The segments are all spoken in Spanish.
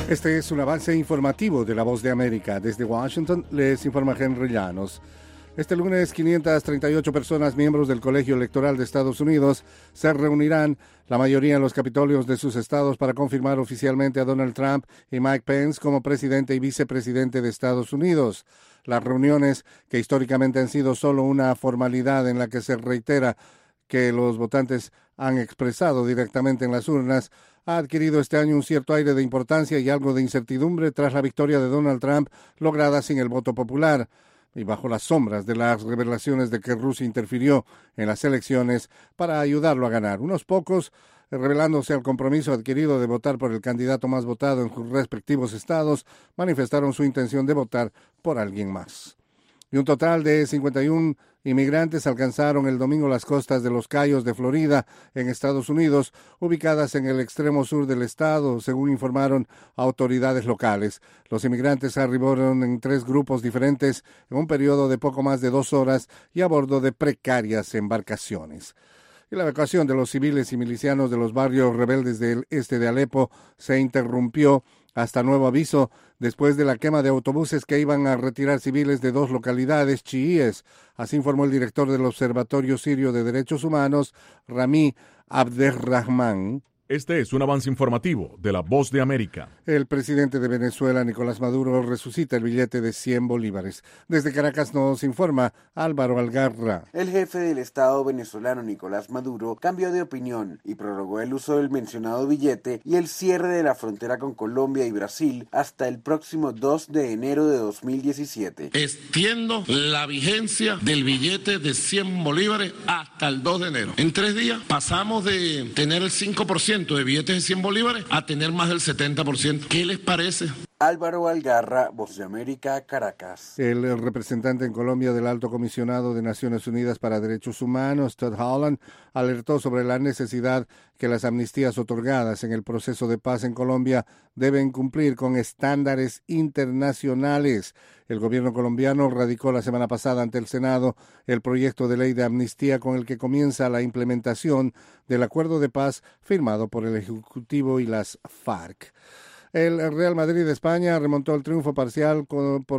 Este es un avance informativo de La Voz de América. Desde Washington les informa Henry Llanos. Este lunes, 538 personas, miembros del Colegio Electoral de Estados Unidos, se reunirán, la mayoría en los capitolios de sus estados, para confirmar oficialmente a Donald Trump y Mike Pence como presidente y vicepresidente de Estados Unidos. Las reuniones, que históricamente han sido solo una formalidad en la que se reitera que los votantes han expresado directamente en las urnas, ha adquirido este año un cierto aire de importancia y algo de incertidumbre tras la victoria de Donald Trump lograda sin el voto popular y bajo las sombras de las revelaciones de que Rusia interfirió en las elecciones para ayudarlo a ganar. Unos pocos, revelándose al compromiso adquirido de votar por el candidato más votado en sus respectivos estados, manifestaron su intención de votar por alguien más. Y un total de 51 inmigrantes alcanzaron el domingo las costas de Los Cayos de Florida, en Estados Unidos, ubicadas en el extremo sur del estado, según informaron autoridades locales. Los inmigrantes arribaron en 3 grupos diferentes en un periodo de poco más de 2 horas y a bordo de precarias embarcaciones. Y la evacuación de los civiles y milicianos de los barrios rebeldes del este de Alepo se interrumpió hasta nuevo aviso después de la quema de autobuses que iban a retirar civiles de 2 localidades chiíes. Así informó el director del Observatorio Sirio de Derechos Humanos, Rami Abderrahman. Este es un avance informativo de La Voz de América. El presidente de Venezuela, Nicolás Maduro, resucita el billete de 100 bolívares. Desde Caracas nos informa Álvaro Algarra. El jefe del Estado venezolano, Nicolás Maduro, cambió de opinión y prorrogó el uso del mencionado billete y el cierre de la frontera con Colombia y Brasil hasta el próximo 2 de enero de 2017. Extiendo la vigencia del billete de 100 bolívares hasta el 2 de enero. En 3 días pasamos de tener el 5% de billetes de 100 bolívares a tener más del 70%. ¿Qué les parece? Álvaro Algarra, Voz de América, Caracas. El representante en Colombia del Alto Comisionado de Naciones Unidas para Derechos Humanos, Todd Holland, alertó sobre la necesidad que las amnistías otorgadas en el proceso de paz en Colombia deben cumplir con estándares internacionales. El gobierno colombiano radicó la semana pasada ante el Senado el proyecto de ley de amnistía con el que comienza la implementación del acuerdo de paz firmado por el Ejecutivo y las FARC. El Real Madrid de España remontó el triunfo parcial por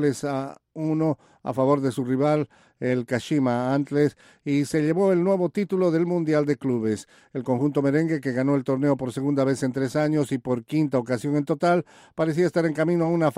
2-1 a favor de su rival, el Kashima Antlers, y se llevó el nuevo título del Mundial de Clubes. El conjunto merengue, que ganó el torneo por segunda vez en 3 años y por 5ª ocasión en total, parecía estar en camino a una